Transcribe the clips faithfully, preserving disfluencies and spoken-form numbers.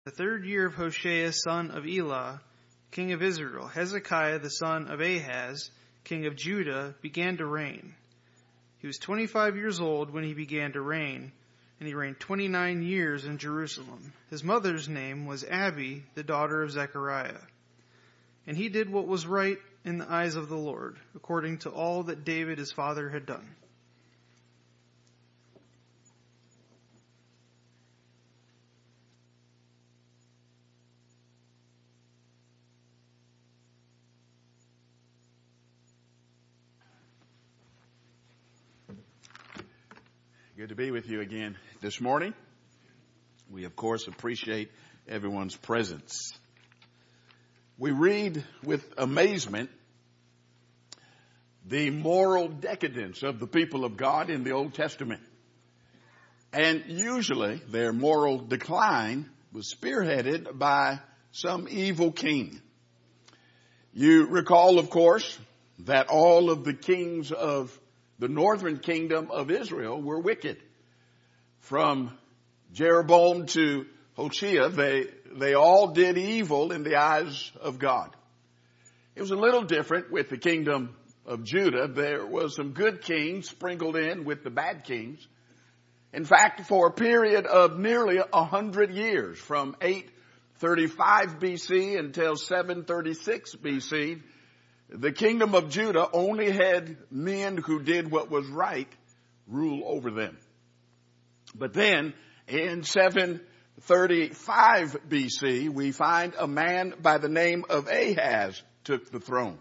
The third year of Hoshea son of Elah, king of Israel, Hezekiah the son of Ahaz, king of Judah, began to reign. He was twenty-five years old when he began to reign, and he reigned twenty-nine years in Jerusalem. His mother's name was Abi, the daughter of Zechariah. And he did what was right in the eyes of the Lord, according to all that David his father had done. Good to be with you again this morning. We, of course, appreciate everyone's presence. We read with amazement the moral decadence of the people of God in the Old Testament. And usually their moral decline was spearheaded by some evil king. You recall, of course, that all of the kings of the northern kingdom of Israel were wicked. From Jeroboam to Hoshea, they, they all did evil in the eyes of God. It was a little different with the kingdom of Judah. There was some good kings sprinkled in with the bad kings. In fact, for a period of nearly a hundred years, from eight thirty-five B C until seven thirty-six B C, the kingdom of Judah only had men who did what was right rule over them. But then in seven thirty-five B C, we find a man by the name of Ahaz took the throne.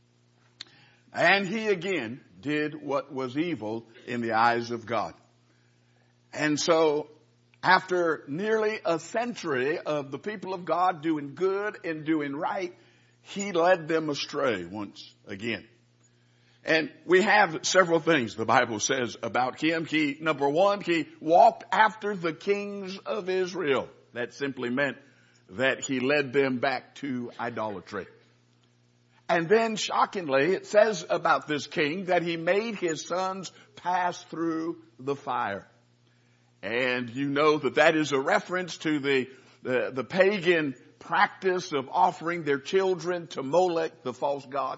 And he again did what was evil in the eyes of God. And so after nearly a century of the people of God doing good and doing right, he led them astray once again. And we have several things the Bible says about him. He, number one, he walked after the kings of Israel. That simply meant that he led them back to idolatry. And then, shockingly, it says about this king that he made his sons pass through the fire. And you know that that is a reference to the, the, the pagan practice of offering their children to Molech, the false god.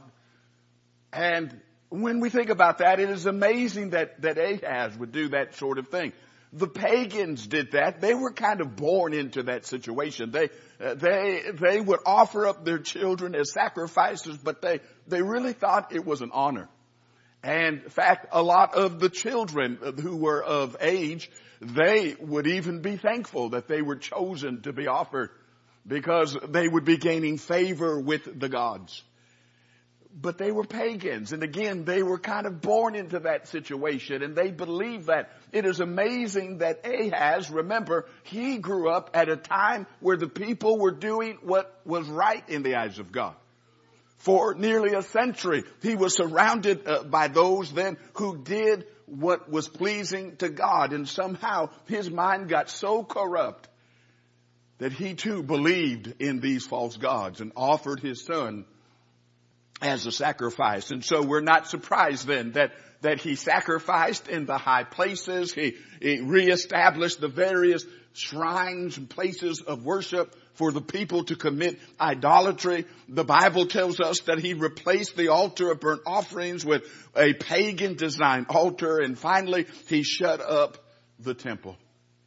And when we think about that, it is amazing that, that Ahaz would do that sort of thing. The pagans did that. They were kind of born into that situation. They, uh, they, they would offer up their children as sacrifices, but they, they really thought it was an honor. And in fact, a lot of the children who were of age, they would even be thankful that they were chosen to be offered, because they would be gaining favor with the gods. But they were pagans. And again, they were kind of born into that situation. And they believed that. It is amazing that Ahaz, remember, he grew up at a time where the people were doing what was right in the eyes of God. For nearly a century, he was surrounded uh, by those then who did what was pleasing to God. And somehow his mind got so corrupt that he too believed in these false gods and offered his son as a sacrifice. And so we're not surprised then that, that he sacrificed in the high places. He, he reestablished the various shrines and places of worship for the people to commit idolatry. The Bible tells us that he replaced the altar of burnt offerings with a pagan designed altar. And finally, he shut up the temple.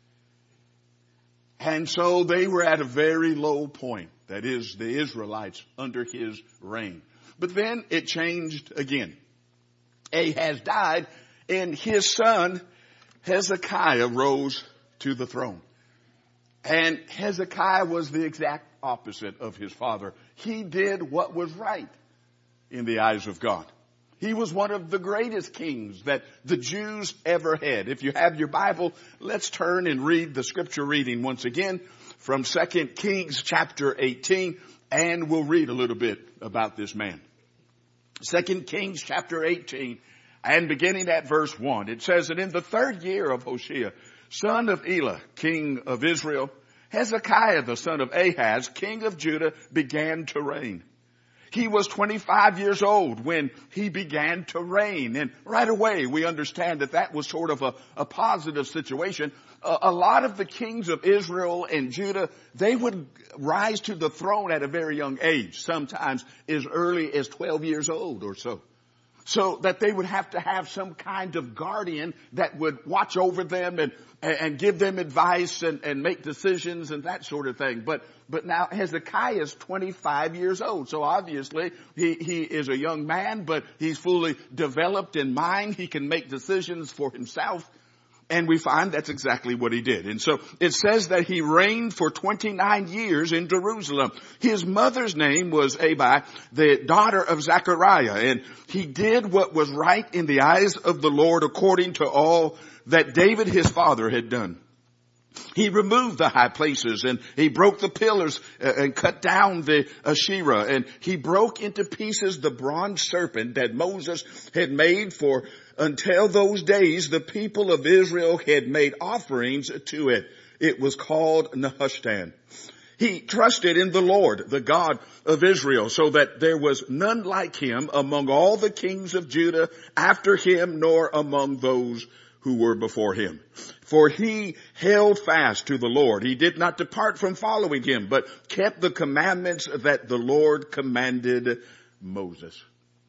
And so they were at a very low point. That is, the Israelites under his reign. But then it changed again. Ahaz died, and his son Hezekiah rose to the throne. And Hezekiah was the exact opposite of his father. He did what was right in the eyes of God. He was one of the greatest kings that the Jews ever had. If you have your Bible, let's turn and read the scripture reading once again from Second Kings chapter eighteen, and we'll read a little bit about this man. Second Kings chapter eighteen, and beginning at verse one, it says, "And in the third year of Hoshea, son of Elah, king of Israel, Hezekiah the son of Ahaz, king of Judah, began to reign. He was twenty-five years old when he began to reign." And right away we understand that that was sort of a, a positive situation, a, a lot of the kings of Israel and Judah, they would rise to the throne at a very young age, sometimes as early as twelve years old or so. So that they would have to have some kind of guardian that would watch over them and, and give them advice and, and make decisions and that sort of thing. But, but now Hezekiah is twenty-five years old. So obviously he, he is a young man, but he's fully developed in mind. He can make decisions for himself. And we find that's exactly what he did. And so it says that he reigned for twenty-nine years in Jerusalem. His mother's name was Abi, the daughter of Zechariah. And he did what was right in the eyes of the Lord according to all that David his father had done. He removed the high places and he broke the pillars and cut down the Asherah, and he broke into pieces the bronze serpent that Moses had made, for until those days the people of Israel had made offerings to it. It was called Nehushtan. He trusted in the Lord, the God of Israel, so that there was none like him among all the kings of Judah after him, nor among those who were before him. For he held fast to the Lord. He did not depart from following him, but kept the commandments that the Lord commanded Moses.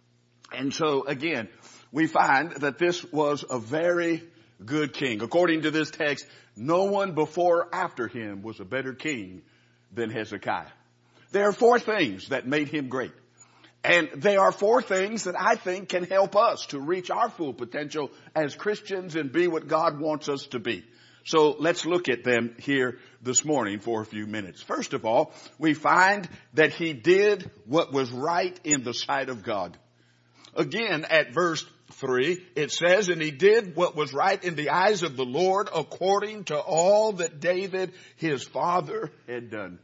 And so again, we find that this was a very good king. According to this text, no one before or after him was a better king than Hezekiah. There are four things that made him great. And they are four things that I think can help us to reach our full potential as Christians and be what God wants us to be. So let's look at them here this morning for a few minutes. First of all, we find that he did what was right in the sight of God. Again, at verse three, it says, and he did what was right in the eyes of the Lord according to all that David his father had done.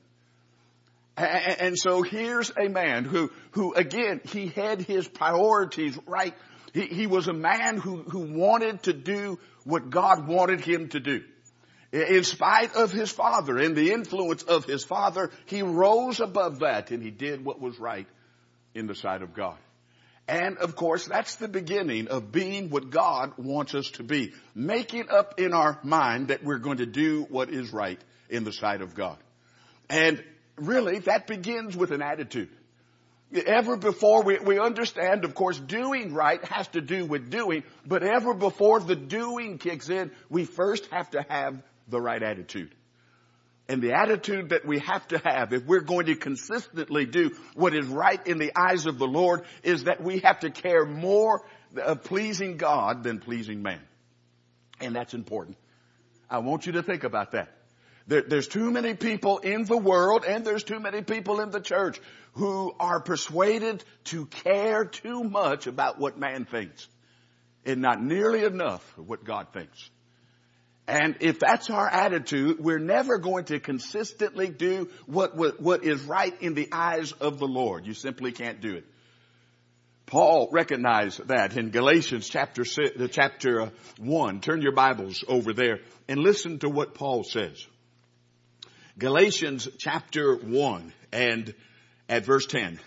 And so here's a man who, who again, he had his priorities right. He, he was a man who, who wanted to do what God wanted him to do. In spite of his father and the influence of his father, he rose above that and he did what was right in the sight of God. And of course, that's the beginning of being what God wants us to be. Making up in our mind that we're going to do what is right in the sight of God. And really, that begins with an attitude. Ever before we, we understand, of course, doing right has to do with doing, but ever before the doing kicks in, we first have to have the right attitude. And the attitude that we have to have if we're going to consistently do what is right in the eyes of the Lord is that we have to care more of pleasing God than pleasing man. And that's important. I want you to think about that. There, there's too many people in the world and there's too many people in the church who are persuaded to care too much about what man thinks and not nearly enough of what God thinks. And if that's our attitude, we're never going to consistently do what, what, what is right in the eyes of the Lord. You simply can't do it. Paul recognized that in Galatians chapter six, chapter one. Turn your Bibles over there and listen to what Paul says. Galatians chapter one and at verse ten.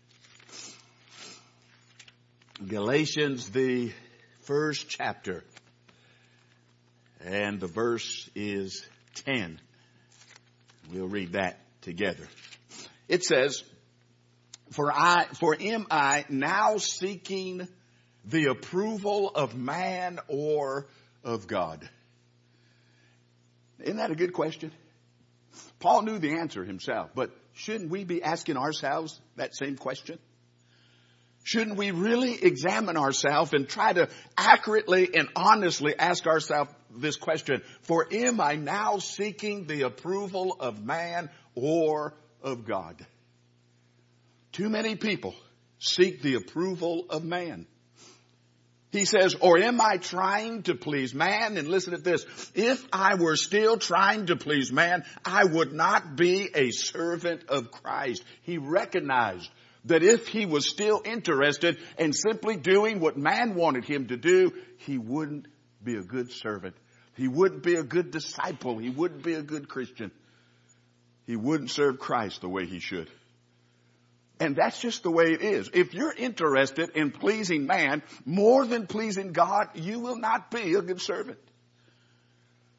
Galatians, the first chapter, and the verse is ten. We'll read that together. It says, For I, for am I now seeking the approval of man or of God? Isn't that a good question? Paul knew the answer himself, but shouldn't we be asking ourselves that same question? Shouldn't we really examine ourselves and try to accurately and honestly ask ourselves this question? For am I now seeking the approval of man or of God? Too many people seek the approval of man. He says, or am I trying to please man? And listen to this. If I were still trying to please man, I would not be a servant of Christ. He recognized that if he was still interested in simply doing what man wanted him to do, he wouldn't be a good servant. He wouldn't be a good disciple. He wouldn't be a good Christian. He wouldn't serve Christ the way he should. And that's just the way it is. If you're interested in pleasing man more than pleasing God, you will not be a good servant.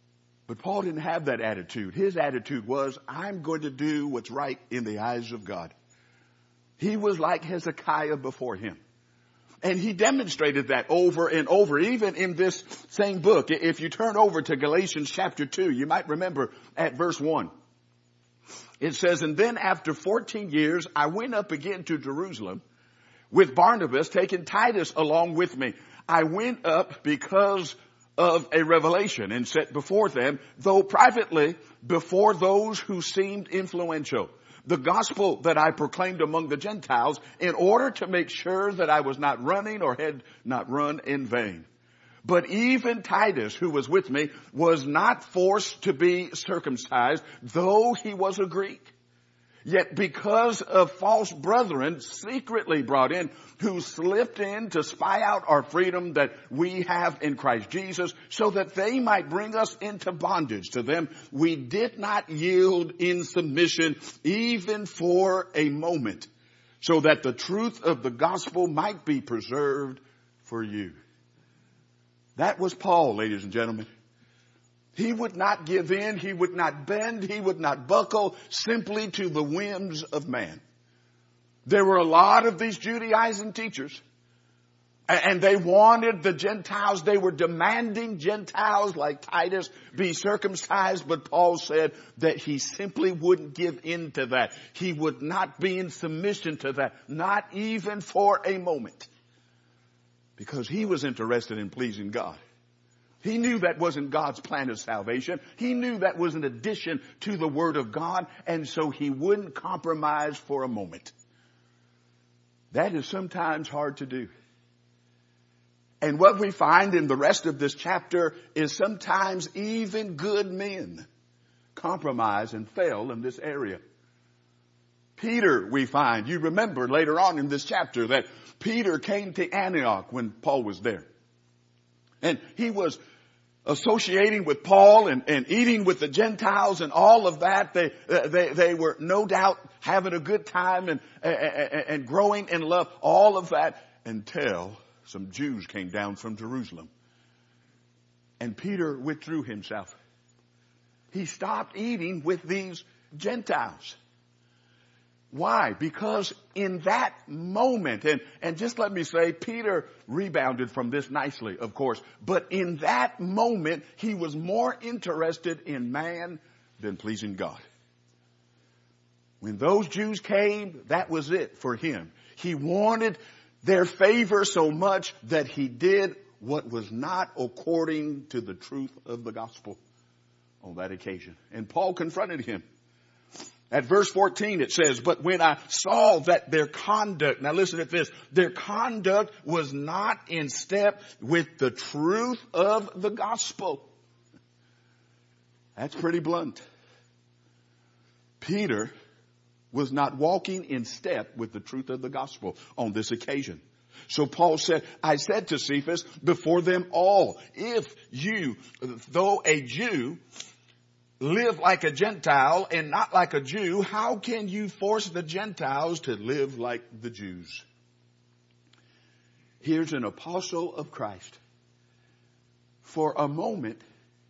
But Paul didn't have that attitude. His attitude was, I'm going to do what's right in the eyes of God. He was like Hezekiah before him. And he demonstrated that over and over, even in this same book. If you turn over to Galatians chapter two, you might remember at verse one. It says, and then after fourteen years, I went up again to Jerusalem with Barnabas, taking Titus along with me. I went up because of a revelation and set before them, though privately before those who seemed influential, the gospel that I proclaimed among the Gentiles, in order to make sure that I was not running or had not run in vain. But even Titus, who was with me, was not forced to be circumcised, though he was a Greek. Yet because of false brethren secretly brought in, who slipped in to spy out our freedom that we have in Christ Jesus, so that they might bring us into bondage to them, we did not yield in submission even for a moment, so that the truth of the gospel might be preserved for you. That was Paul, ladies and gentlemen. He would not give in. He would not bend. He would not buckle simply to the whims of man. There were a lot of these Judaizing teachers, and they wanted the Gentiles. They were demanding Gentiles like Titus be circumcised, but Paul said that he simply wouldn't give in to that. He would not be in submission to that, not even for a moment, because he was interested in pleasing God. He knew that wasn't God's plan of salvation. He knew that was an addition to the Word of God, and so he wouldn't compromise for a moment. That is sometimes hard to do. And what we find in the rest of this chapter is sometimes even good men compromise and fail in this area. Peter, we find, you remember later on in this chapter that Peter came to Antioch when Paul was there. And he was associating with Paul and, and eating with the Gentiles and all of that. They, they, they were no doubt having a good time and, and, and growing in love, all of that, until some Jews came down from Jerusalem. And Peter withdrew himself. He stopped eating with these Gentiles. Why? Because in that moment, and, and just let me say, Peter rebounded from this nicely, of course, but in that moment, he was more interested in man than pleasing God. When those Jews came, that was it for him. He wanted their favor so much that he did what was not according to the truth of the gospel on that occasion. And Paul confronted him. At verse fourteen it says, but when I saw that their conduct, now listen to this, their conduct was not in step with the truth of the gospel. That's pretty blunt. Peter was not walking in step with the truth of the gospel on this occasion. So Paul said, I said to Cephas before them all, if you, though a Jew, live like a Gentile and not like a Jew, how can you force the Gentiles to live like the Jews? Here's an apostle of Christ. For a moment,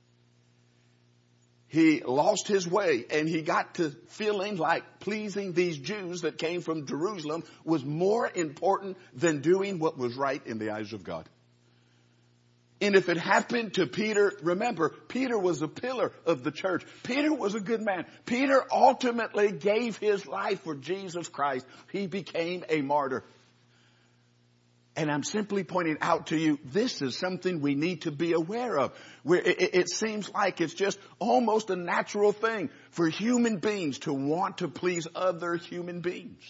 he lost his way and he got to feeling like pleasing these Jews that came from Jerusalem was more important than doing what was right in the eyes of God. And if it happened to Peter, remember, Peter was a pillar of the church. Peter was a good man. Peter ultimately gave his life for Jesus Christ. He became a martyr. And I'm simply pointing out to you, this is something we need to be aware of. Where it, it seems like it's just almost a natural thing for human beings to want to please other human beings.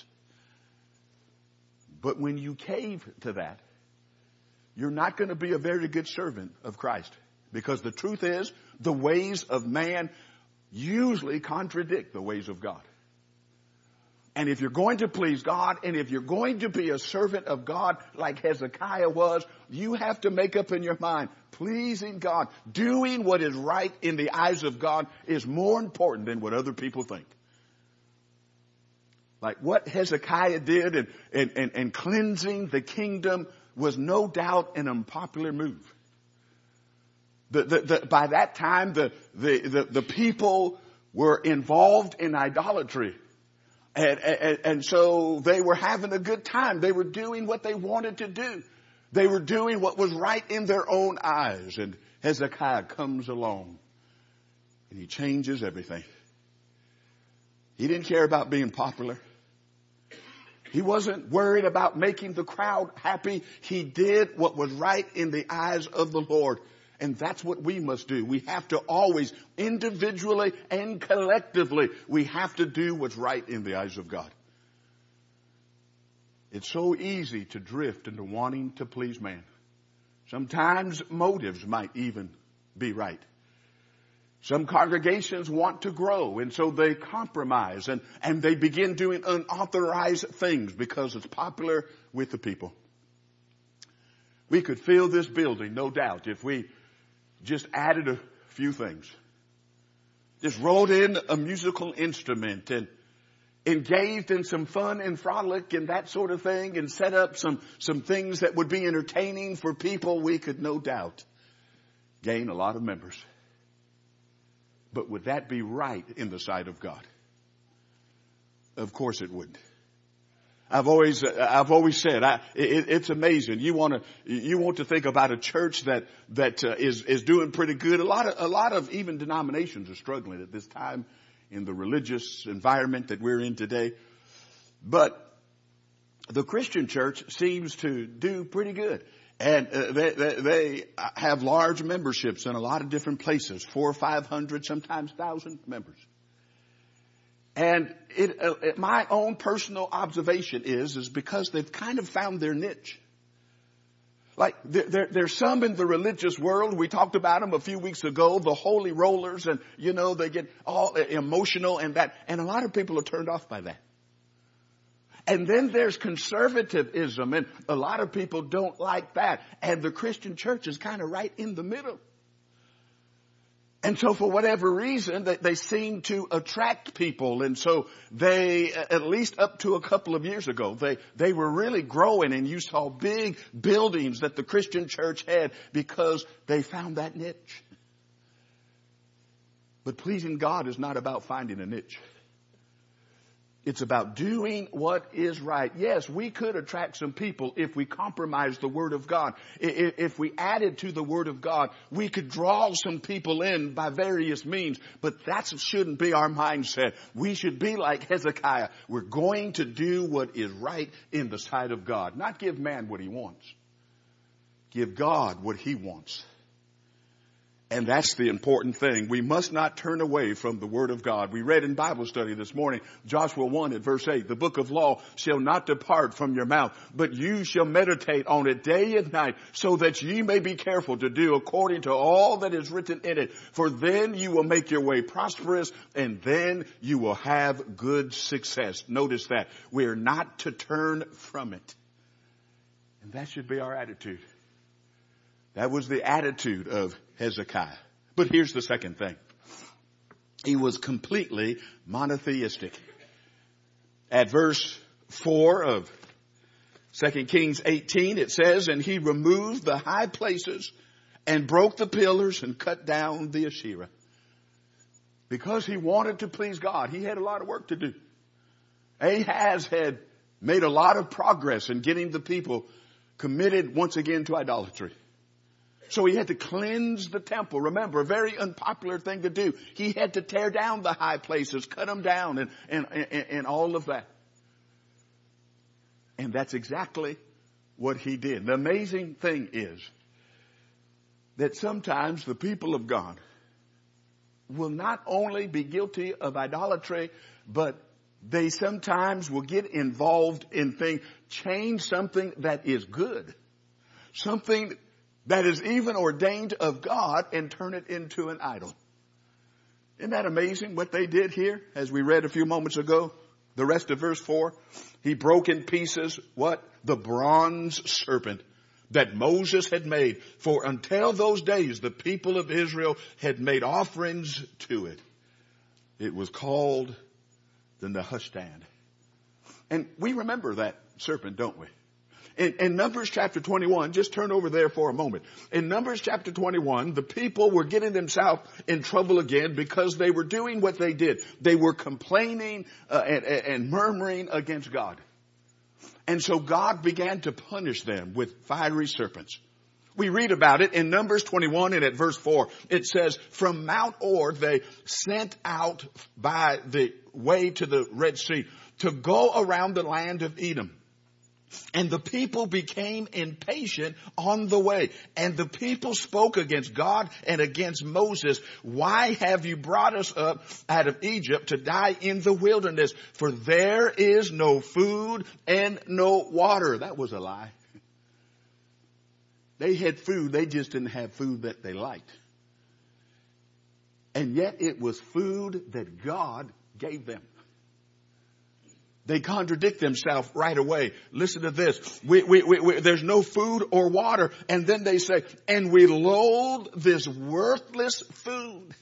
But when you cave to that, you're not going to be a very good servant of Christ. Because the truth is, the ways of man usually contradict the ways of God. And if you're going to please God, and if you're going to be a servant of God like Hezekiah was, you have to make up in your mind, pleasing God, doing what is right in the eyes of God is more important than what other people think. Like what Hezekiah did and, and, and, and cleansing the kingdom was no doubt an unpopular move. The, the, the, by that time, the, the, the, the people were involved in idolatry. And, and, and so they were having a good time. They were doing what they wanted to do. They were doing what was right in their own eyes. And Hezekiah comes along and he changes everything. He didn't care about being popular. He wasn't worried about making the crowd happy. He did what was right in the eyes of the Lord. And that's what we must do. We have to always, individually and collectively, we have to do what's right in the eyes of God. It's so easy to drift into wanting to please man. Sometimes motives might even be right. Some congregations want to grow, and so they compromise and, and they begin doing unauthorized things because it's popular with the people. We could fill this building, no doubt, if we just added a few things. Just rolled in a musical instrument and engaged in some fun and frolic and that sort of thing and set up some, some things that would be entertaining for people. We could no doubt gain a lot of members. But would that be right in the sight of God? Of course it wouldn't. I've always, I've always said, I, it, it's amazing. You want to, you want to think about a church that, that uh, is, is doing pretty good. A lot of, a lot of even denominations are struggling at this time in the religious environment that we're in today. But the Christian church seems to do pretty good. And uh, they, they, they have large memberships in a lot of different places, four or five hundred, sometimes thousand members. And it, uh, my own personal observation is, is because they've kind of found their niche. Like there, there, there's some in the religious world. We talked about them a few weeks ago, the holy rollers, and you know, they get all emotional and that, and a lot of people are turned off by that. And then there's conservatism, and a lot of people don't like that. And the Christian church is kind of right in the middle. And so for whatever reason, they, they seem to attract people. And so they, at least up to a couple of years ago, they, they were really growing, and you saw big buildings that the Christian church had because they found that niche. But pleasing God is not about finding a niche. It's about doing what is right. Yes, we could attract some people if we compromised the Word of God. If we added to the Word of God, we could draw some people in by various means. But that shouldn't be our mindset. We should be like Hezekiah. We're going to do what is right in the sight of God. Not give man what he wants. Give God what he wants. And that's the important thing. We must not turn away from the Word of God. We read in Bible study this morning, Joshua one at verse eight, the book of law shall not depart from your mouth, but you shall meditate on it day and night, so that ye may be careful to do according to all that is written in it. For then you will make your way prosperous, and then you will have good success. Notice that. We are not to turn from it. And that should be our attitude. That was the attitude of Hezekiah. But here's the second thing. He was completely monotheistic. At verse four of Second Kings eighteen, it says, and he removed the high places and broke the pillars and cut down the Asherah. Because he wanted to please God, he had a lot of work to do. Ahaz had made a lot of progress in getting the people committed once again to idolatry. So he had to cleanse the temple. Remember, a very unpopular thing to do. He had to tear down the high places, cut them down, and, and, and, and all of that. And that's exactly what he did. The amazing thing is that sometimes the people of God will not only be guilty of idolatry, but they sometimes will get involved in things, change something that is good. Something that is even ordained of God, and turn it into an idol. Isn't that amazing what they did here? As we read a few moments ago, the rest of verse four, he broke in pieces what? The bronze serpent that Moses had made. For until those days, the people of Israel had made offerings to it. It was called the Nehushtan. And we remember that serpent, don't we? In, in Numbers chapter twenty-one, just turn over there for a moment. In Numbers chapter twenty-one, the people were getting themselves in trouble again because they were doing what they did. They were complaining uh, and, and murmuring against God. And so God began to punish them with fiery serpents. We read about it in Numbers twenty-one and at verse four. It says, from Mount Or they sent out by the way to the Red Sea to go around the land of Edom. And the people became impatient on the way. And the people spoke against God and against Moses. Why have you brought us up out of Egypt to die in the wilderness? For there is no food and no water. That was a lie. They had food. They just didn't have food that they liked. And yet it was food that God gave them. They contradict themselves right away. Listen to this. We, we, we, we, there's no food or water. And then they say, and we loathe this worthless food.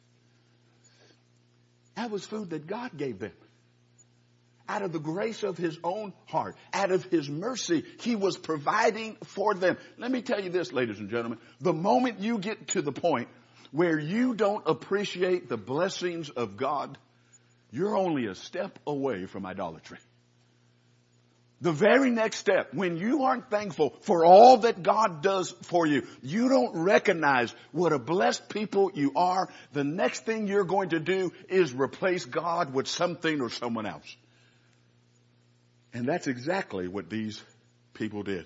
That was food that God gave them. Out of the grace of his own heart, out of his mercy, he was providing for them. Let me tell you this, ladies and gentlemen. The moment you get to the point where you don't appreciate the blessings of God, you're only a step away from idolatry. The very next step, when you aren't thankful for all that God does for you, you don't recognize what a blessed people you are, the next thing you're going to do is replace God with something or someone else. And that's exactly what these people did.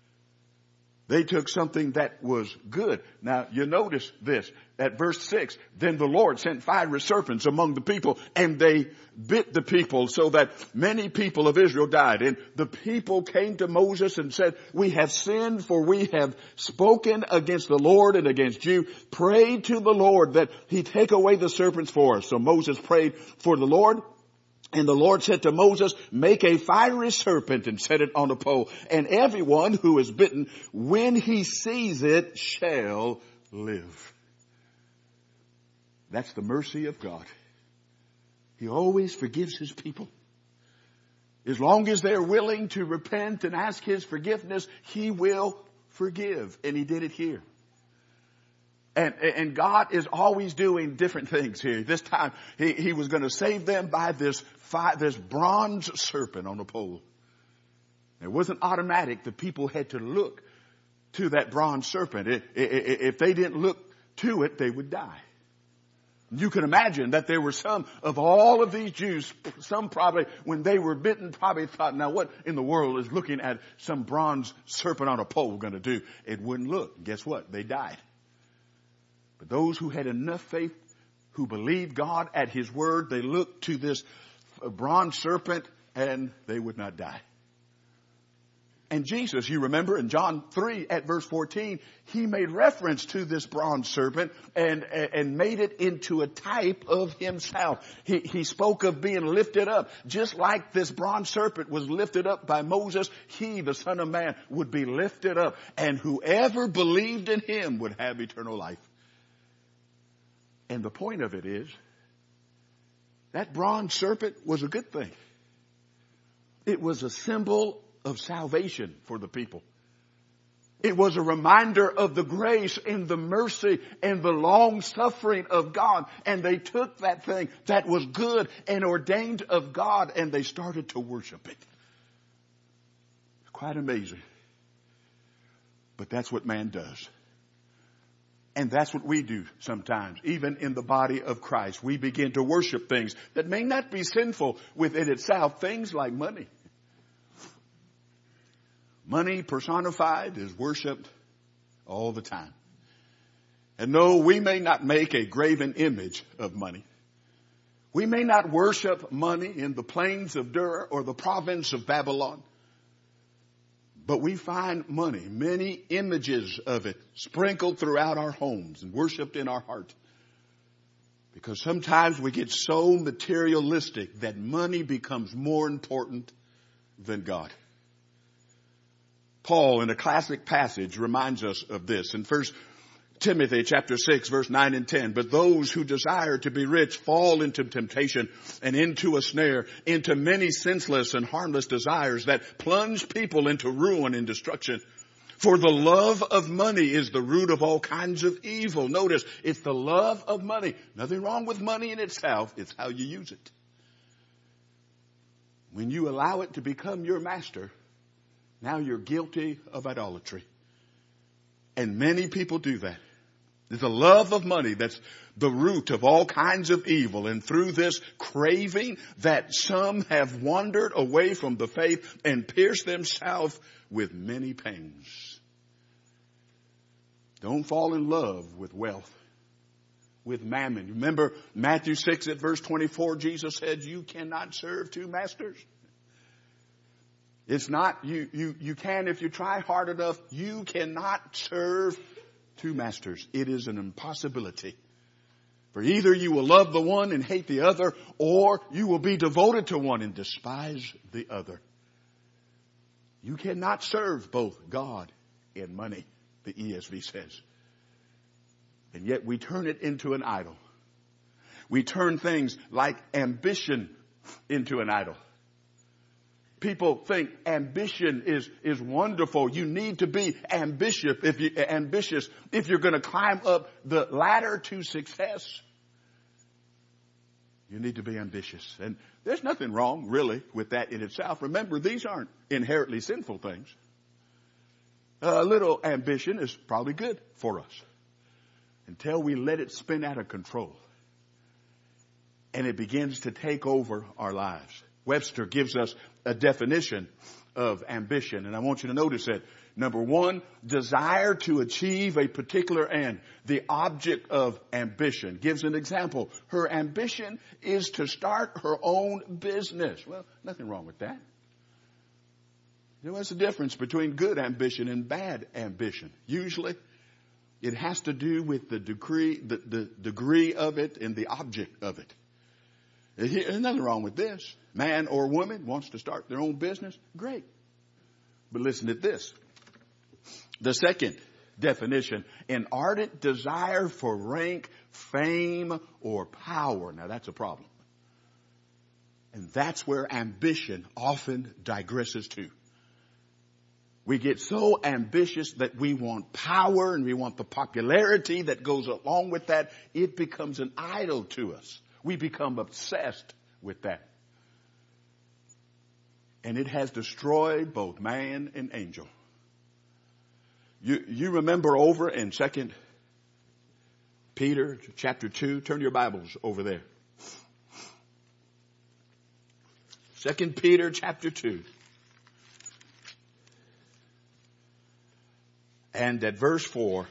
They took something that was good. Now, you notice this. At verse six, then the Lord sent fiery serpents among the people, and they bit the people so that many people of Israel died. And the people came to Moses and said, we have sinned, for we have spoken against the Lord and against you. Pray to the Lord that he take away the serpents for us. So Moses prayed for the Lord. And the Lord said to Moses, make a fiery serpent and set it on a pole. And everyone who is bitten, when he sees it, shall live. That's the mercy of God. He always forgives his people. As long as they're willing to repent and ask his forgiveness, he will forgive. And he did it here. And, and God is always doing different things here. This time, he, he was going to save them by this fire, this bronze serpent on a pole. It wasn't automatic. The people had to look to that bronze serpent. It, it, it, if they didn't look to it, they would die. You can imagine that there were some of all of these Jews, some probably, when they were bitten, probably thought, now what in the world is looking at some bronze serpent on a pole going to do? It wouldn't look. Guess what? They died. But those who had enough faith, who believed God at his word, they looked to this bronze serpent and they would not die. And Jesus, you remember in John three at verse fourteen, he made reference to this bronze serpent and, and made it into a type of himself. He, he spoke of being lifted up. Just like this bronze serpent was lifted up by Moses, he, the Son of Man, would be lifted up. And whoever believed in him would have eternal life. And the point of it is, that bronze serpent was a good thing. It was a symbol of salvation for the people. It was a reminder of the grace and the mercy and the long suffering of God. And they took that thing that was good and ordained of God and they started to worship it. It's quite amazing. But that's what man does. And that's what we do sometimes, even in the body of Christ. We begin to worship things that may not be sinful within itself, things like money. Money personified is worshiped all the time. And no, we may not make a graven image of money. We may not worship money in the plains of Dura or the province of Babylon. But we find money, many images of it sprinkled throughout our homes and worshiped in our heart. Because sometimes we get so materialistic that money becomes more important than God. Paul, in a classic passage, reminds us of this. In First Timothy chapter six, verse nine and ten. But those who desire to be rich fall into temptation and into a snare, into many senseless and harmless desires that plunge people into ruin and destruction. For the love of money is the root of all kinds of evil. Notice, it's the love of money. Nothing wrong with money in itself. It's how you use it. When you allow it to become your master, now you're guilty of idolatry. And many people do that. There's a love of money that's the root of all kinds of evil. And through this craving that some have wandered away from the faith and pierced themselves with many pains. Don't fall in love with wealth, with mammon. Remember Matthew six at verse twenty-four, Jesus said, you cannot serve two masters. It's not, you, you, you can if you try hard enough. You cannot serve two masters. It is an impossibility. For either you will love the one and hate the other, or you will be devoted to one and despise the other. You cannot serve both God and money, the E S V says. And yet we turn it into an idol. We turn things like ambition into an idol. People think ambition is, is wonderful. You need to be ambitious if you, ambitious if you're going to climb up the ladder to success. You need to be ambitious. And there's nothing wrong, really, with that in itself. Remember, these aren't inherently sinful things. A little ambition is probably good for us until we let it spin out of control and it begins to take over our lives. Webster gives us a definition of ambition, and I want you to notice that. Number one, desire to achieve a particular end. The object of ambition. Gives an example. Her ambition is to start her own business. Well, nothing wrong with that. You know, what's the difference between good ambition and bad ambition? Usually, it has to do with the degree, the, the degree of it and the object of it. There's nothing wrong with this. Man or woman wants to start their own business. Great. But listen to this. The second definition, an ardent desire for rank, fame, or power. Now that's a problem. And that's where ambition often digresses to. We get so ambitious that we want power and we want the popularity that goes along with that. It becomes an idol to us. We become obsessed with that. And it has destroyed both man and angel. You, you remember over in Second Peter chapter two. Turn your Bibles over there. Second Peter chapter two. And at verse four,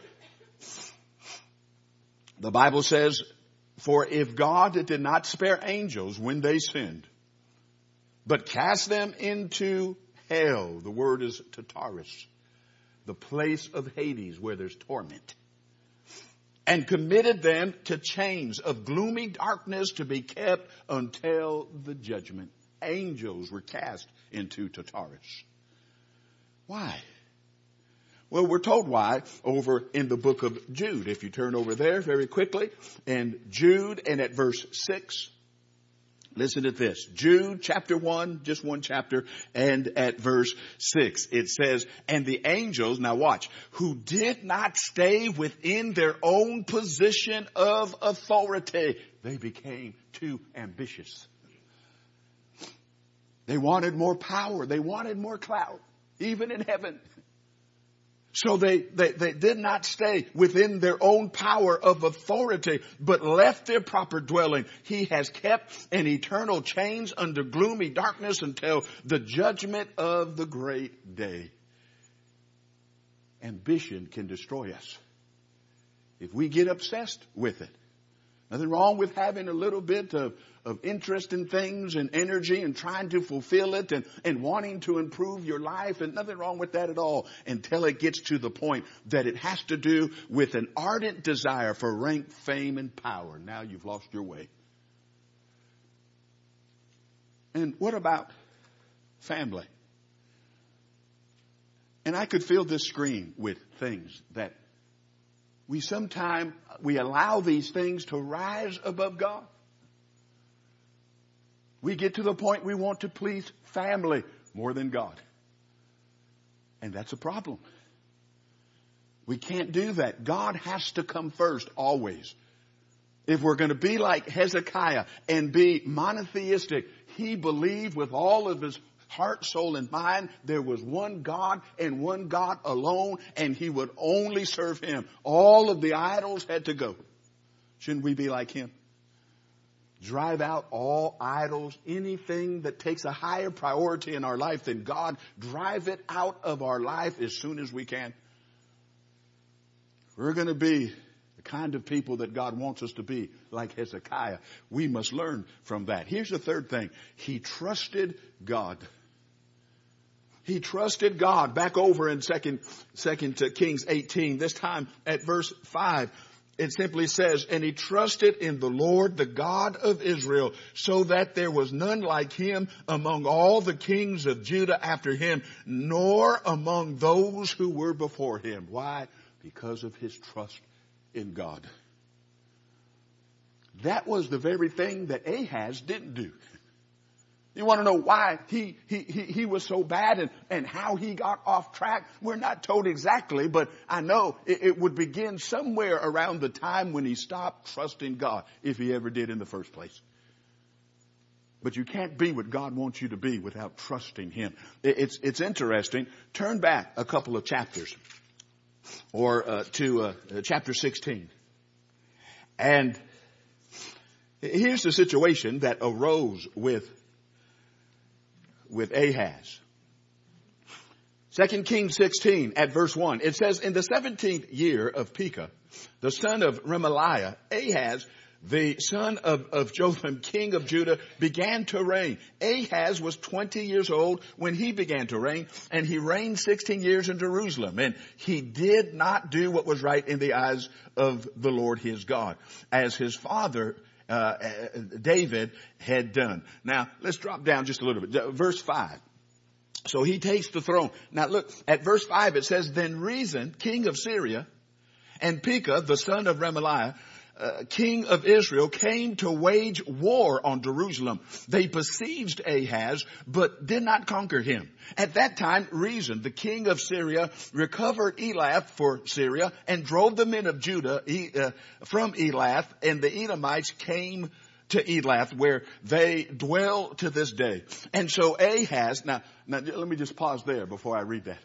the Bible says, for if God did not spare angels when they sinned, but cast them into hell, the word is Tartarus, the place of Hades where there's torment, and committed them to chains of gloomy darkness to be kept until the judgment. Angels were cast into Tartarus. Why? Well, we're told why over in the book of Jude. If you turn over there very quickly, and Jude and at verse six, listen to this. Jude chapter one, just one chapter, and at verse six, it says, and the angels, now watch, who did not stay within their own position of authority, they became too ambitious. They wanted more power. They wanted more clout, even in heaven. So they, they, they did not stay within their own power of authority, but left their proper dwelling. He has kept an eternal chains under gloomy darkness until the judgment of the great day. Ambition can destroy us if we get obsessed with it. Nothing wrong with having a little bit of, of interest in things and energy and trying to fulfill it and, and wanting to improve your life, and nothing wrong with that at all until it gets to the point that it has to do with an ardent desire for rank, fame, and power. Now you've lost your way. And what about family? And I could fill this screen with things that we sometimes, we allow these things to rise above God. We get to the point we want to please family more than God. And that's a problem. We can't do that. God has to come first always. If we're going to be like Hezekiah and be monotheistic, he believed with all of his heart, soul, and mind there was one God and one God alone, and he would only serve him. All of the idols had to go. Shouldn't we be like him? Drive out all idols, anything that takes a higher priority in our life than God, drive it out of our life as soon as we can. We're going to be the kind of people that God wants us to be, like Hezekiah. We must learn from that. Here's the third thing. He trusted God. He trusted God. Back over in Second, Second Kings eighteen, this time at verse five. It simply says, and he trusted in the Lord, the God of Israel, so that there was none like him among all the kings of Judah after him, nor among those who were before him. Why? Because of his trust in God. That was the very thing that Ahaz didn't do. You want to know why he, he, he, he was so bad and, and how he got off track? We're not told exactly, but I know it, it would begin somewhere around the time when he stopped trusting God, if he ever did in the first place. But you can't be what God wants you to be without trusting him. It, it's, it's interesting. Turn back a couple of chapters or uh, to uh, chapter sixteen. And here's the situation that arose with with Ahaz. Second Kings sixteen at verse one. It says, in the seventeenth year of Pekah, the son of Remaliah, Ahaz, the son of, of Jotham, king of Judah, began to reign. Ahaz was twenty years old when he began to reign, and he reigned sixteen years in Jerusalem. And he did not do what was right in the eyes of the Lord his God, as his father Uh, David had done. Now, let's drop down just a little bit. Verse five. So he takes the throne. Now look, at verse five it says, then Rezin, king of Syria, and Pekah, the son of Remaliah, uh, king of Israel, came to wage war on Jerusalem. They besieged Ahaz, but did not conquer him. At that time, Rezin, the king of Syria, recovered Elath for Syria and drove the men of Judah uh, from Elath, and the Edomites came to Elath, where they dwell to this day. And so Ahaz, now, now let me just pause there before I read that.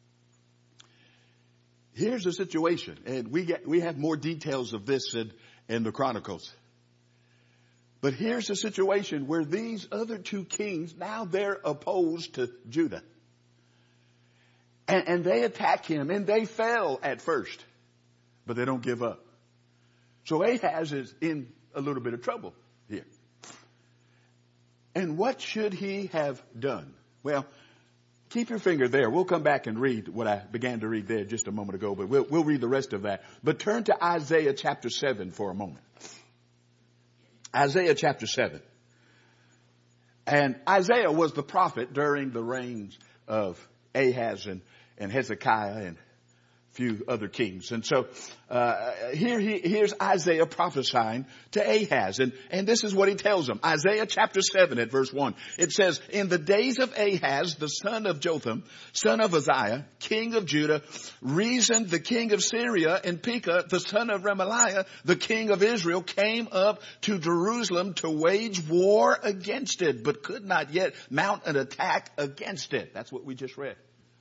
Here's the situation, and we get, we have more details of this in, in the Chronicles. But here's the situation where these other two kings, now they're opposed to Judah. And, and they attack him, and they fell at first, but they don't give up. So Ahaz is in a little bit of trouble here. And what should he have done? Well, keep your finger there. We'll come back and read what I began to read there just a moment ago, but we'll, we'll read the rest of that. But turn to Isaiah chapter seven for a moment. Isaiah chapter seven. And Isaiah was the prophet during the reigns of Ahaz and, and Hezekiah and a few other kings. And so uh, here he, here's Isaiah prophesying to Ahaz. And, and this is what he tells him. Isaiah chapter seven at verse one. It says, in the days of Ahaz, the son of Jotham, son of Uzziah, king of Judah, Rezin, the king of Syria, and Pekah, the son of Remaliah, the king of Israel, came up to Jerusalem to wage war against it, but could not yet mount an attack against it. That's what we just read.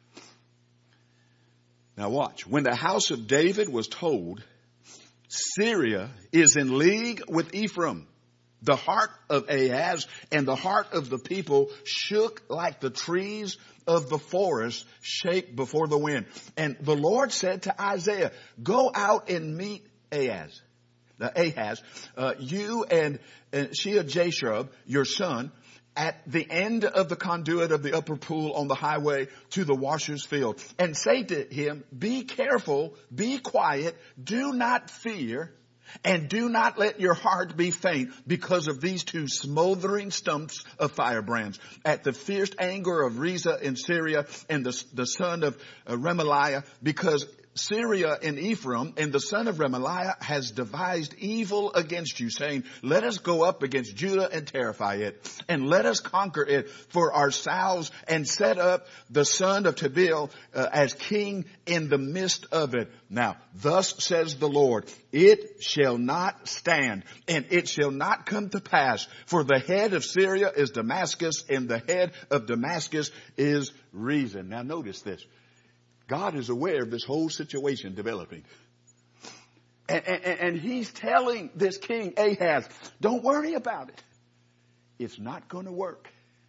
Now watch. When the house of David was told, Syria is in league with Ephraim, the heart of Ahaz and the heart of the people shook like the trees of the forest shake before the wind. And the Lord said to Isaiah, go out and meet Ahaz. Now, Ahaz, uh, you and, and Shear-Jashub, your son, at the end of the conduit of the upper pool on the highway to the washer's field, and say to him, be careful, be quiet, do not fear, and do not let your heart be faint because of these two smoldering stumps of firebrands. At the fierce anger of Rezin in Syria and the, the son of uh, Remaliah, because Syria and Ephraim and the son of Remaliah has devised evil against you, saying, let us go up against Judah and terrify it, and let us conquer it for ourselves, and set up the son of Tabeel uh, as king in the midst of it. Now, thus says the Lord, it shall not stand, and it shall not come to pass, for the head of Syria is Damascus, and the head of Damascus is Rezin. Now notice this. God is aware of this whole situation developing. And, and, and he's telling this king Ahaz, don't worry about it. It's not going to work.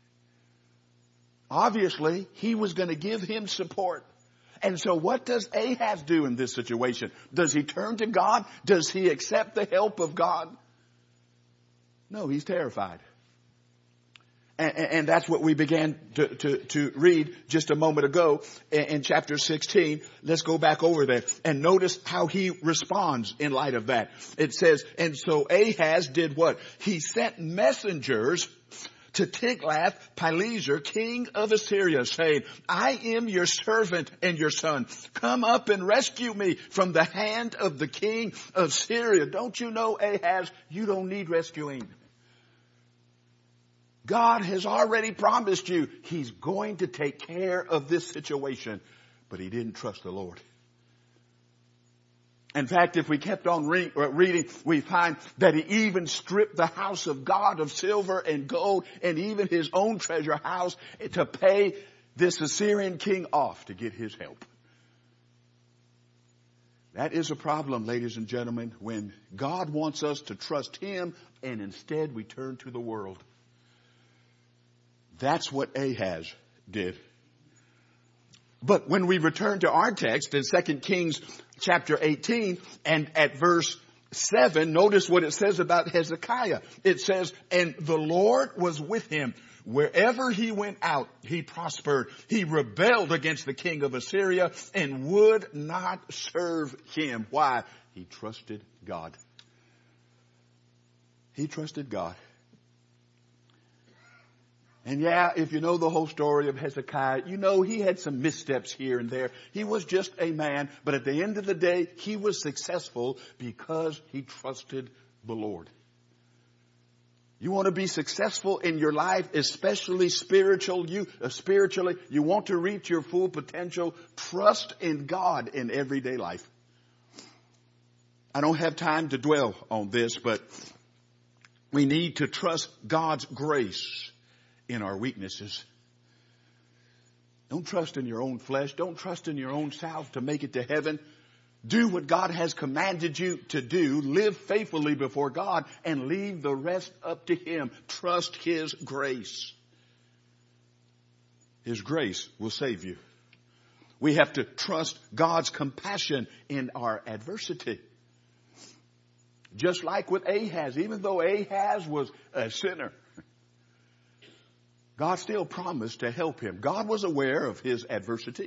Obviously, he was going to give him support. And so what does Ahaz do in this situation? Does he turn to God? Does he accept the help of God? No, he's terrified. And, and that's what we began to, to, to read just a moment ago in, in chapter sixteen. Let's go back over there and notice how he responds in light of that. It says, and so Ahaz did what? He sent messengers to Tiglath-Pileser, king of Assyria, saying, I am your servant and your son. Come up and rescue me from the hand of the king of Syria. Don't you know, Ahaz, you don't need rescuing. God has already promised you he's going to take care of this situation, but he didn't trust the Lord. In fact, if we kept on re- reading, we find that he even stripped the house of God of silver and gold and even his own treasure house to pay this Assyrian king off to get his help. That is a problem, ladies and gentlemen, when God wants us to trust him and instead we turn to the world. That's what Ahaz did. But when we return to our text in Second Kings chapter eighteen and at verse seven, notice what it says about Hezekiah. It says, and the Lord was with him. Wherever he went out, he prospered. He rebelled against the king of Assyria and would not serve him. Why? He trusted God. He trusted God. And yeah, if you know the whole story of Hezekiah, you know he had some missteps here and there. He was just a man, but at the end of the day, he was successful because he trusted the Lord. You want to be successful in your life, especially spiritual, you, uh, spiritually, you want to reach your full potential, trust in God in everyday life. I don't have time to dwell on this, but we need to trust God's grace in our weaknesses. Don't trust in your own flesh. Don't trust in your own self to make it to heaven. Do what God has commanded you to do. Live faithfully before God and leave the rest up to him. Trust his grace. His grace will save you. We have to trust God's compassion in our adversity. Just like with Ahaz, even though Ahaz was a sinner, God still promised to help him. God was aware of his adversity.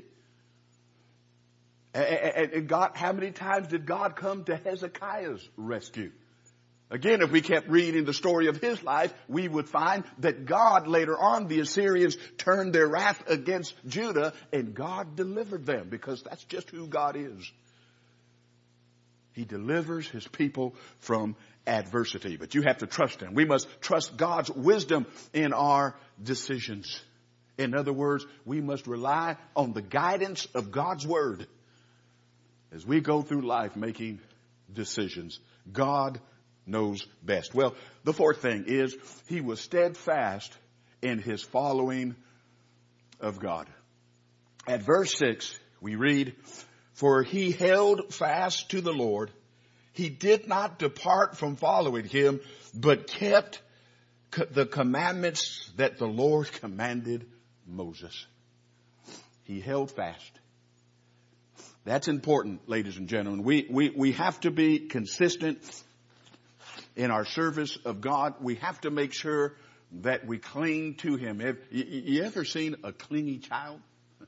And God, how many times did God come to Hezekiah's rescue? Again, if we kept reading the story of his life, we would find that God later on, the Assyrians turned their wrath against Judah and God delivered them because that's just who God is. He delivers his people from adversity, but you have to trust him. We must trust God's wisdom in our decisions. In other words, we must rely on the guidance of God's word as we go through life making decisions. God knows best. Well, the fourth thing is he was steadfast in his following of God. At verse six, we read, for he held fast to the Lord. He did not depart from following him, but kept the commandments that the Lord commanded Moses. He held fast. That's important, ladies and gentlemen. We, we, we have to be consistent in our service of God. We have to make sure that we cling to him. Have you, you ever seen a clingy child?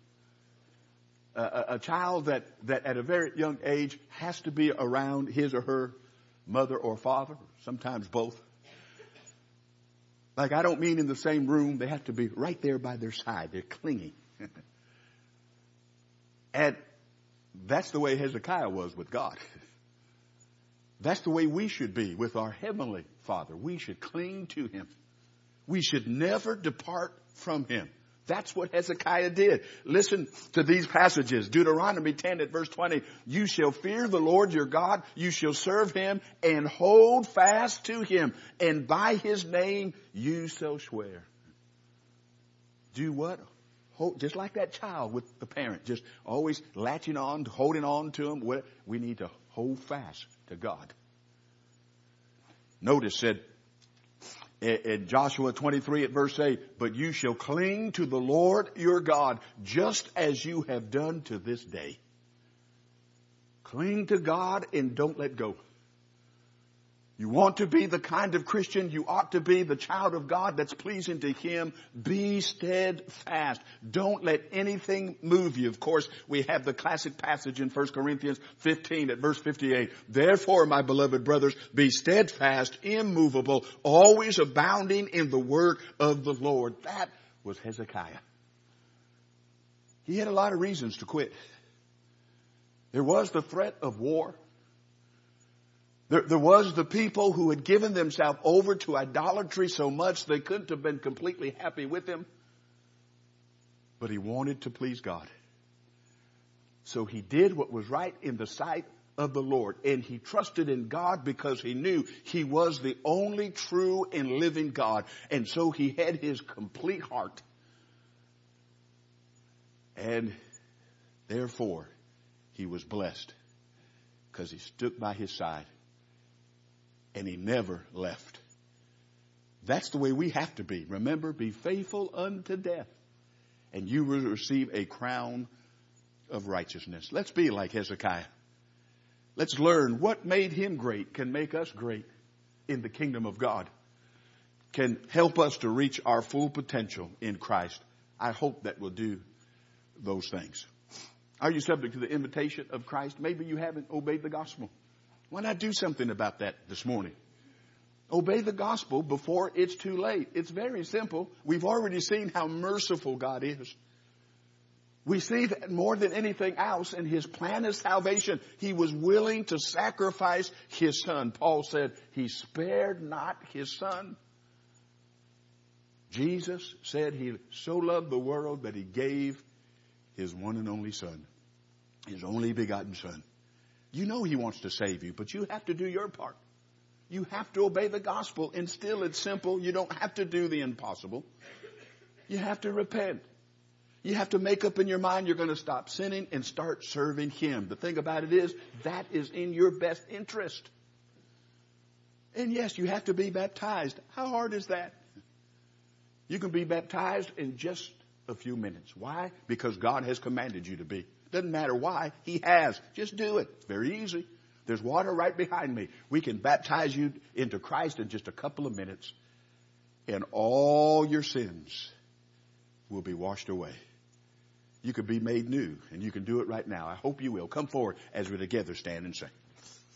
A, a child that, that at a very young age has to be around his or her mother or father, sometimes both. Like, I don't mean in the same room. They have to be right there by their side. They're clingy. And That's the way Hezekiah was with God. That's the way we should be with our Heavenly Father. We should cling to Him. We should never depart from Him. That's what Hezekiah did. Listen to these passages. Deuteronomy ten at verse twenty. You shall fear the Lord your God. You shall serve Him and hold fast to Him. And by His name you shall swear. Do what? Hold, just like that child with the parent. Just always latching on, holding on to Him. We need to hold fast to God. Notice said, in Joshua twenty-three at verse eight, but you shall cling to the Lord your God just as you have done to this day. Cling to God and don't let go. You want to be the kind of Christian you ought to be, the child of God that's pleasing to Him. Be steadfast. Don't let anything move you. Of course, we have the classic passage in First Corinthians fifteen at verse fifty-eight. Therefore, my beloved brothers, be steadfast, immovable, always abounding in the work of the Lord. That was Hezekiah. He had a lot of reasons to quit. There was the threat of war. There, there was the people who had given themselves over to idolatry so much they couldn't have been completely happy with Him. But he wanted to please God. So he did what was right in the sight of the Lord. And he trusted in God because he knew He was the only true and living God. And so he had his complete heart. And therefore, he was blessed because He stood by his side. And he never left. That's the way we have to be. Remember, be faithful unto death, and you will receive a crown of righteousness. Let's be like Hezekiah. Let's learn what made him great can make us great in the kingdom of God. Can help us to reach our full potential in Christ. I hope that will do those things. Are you subject to the invitation of Christ? Maybe you haven't obeyed the gospel. Why not do something about that this morning? Obey the gospel before it's too late. It's very simple. We've already seen how merciful God is. We see that more than anything else in His plan of salvation, He was willing to sacrifice His Son. Paul said He spared not His Son. Jesus said He so loved the world that He gave His one and only Son, His only begotten Son. You know He wants to save you, but you have to do your part. You have to obey the gospel, and still it's simple. You don't have to do the impossible. You have to repent. You have to make up in your mind you're going to stop sinning and start serving Him. The thing about it is, that is in your best interest. And yes, you have to be baptized. How hard is that? You can be baptized in just a few minutes. Why? Because God has commanded you to be. Doesn't matter why. He has. Just do it. It's very easy. There's water right behind me. We can baptize you into Christ in just a couple of minutes. And all your sins will be washed away. You can be made new. And you can do it right now. I hope you will. Come forward as we together stand and sing.